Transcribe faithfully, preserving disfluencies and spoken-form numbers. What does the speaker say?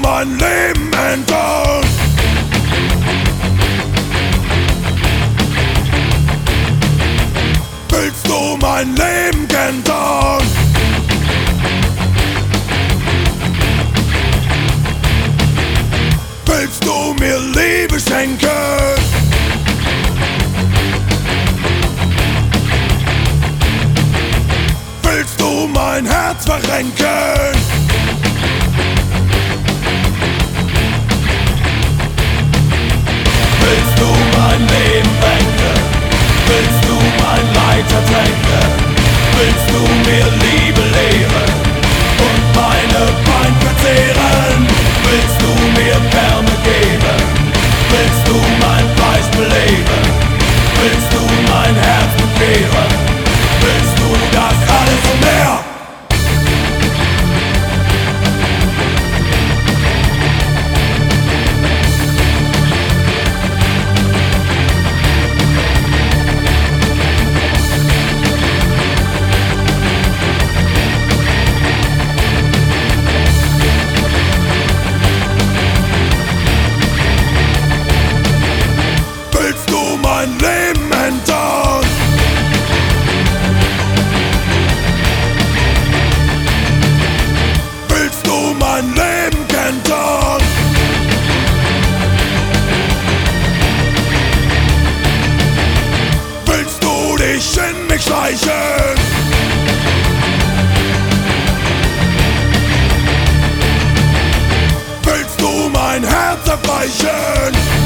mein Leben ändern? Willst du mein Leben ändern? Willst du mir Liebe schenken? Willst du mein Herz verrenken? Willst du mein Leben wenden? Willst du mein Leid ertränken? Willst du mir Liebe lehren und meine Pein verzehren? Willst du mir Wärme geben? Willst du mein Fleisch beleben? Willst du mein Herz bekehren? Willst du das alles und mehr? Willst du mein Leben ändern? Willst du mein Leben ändern? Willst du dich in mich schleichen? Willst du mein Herz erweichen?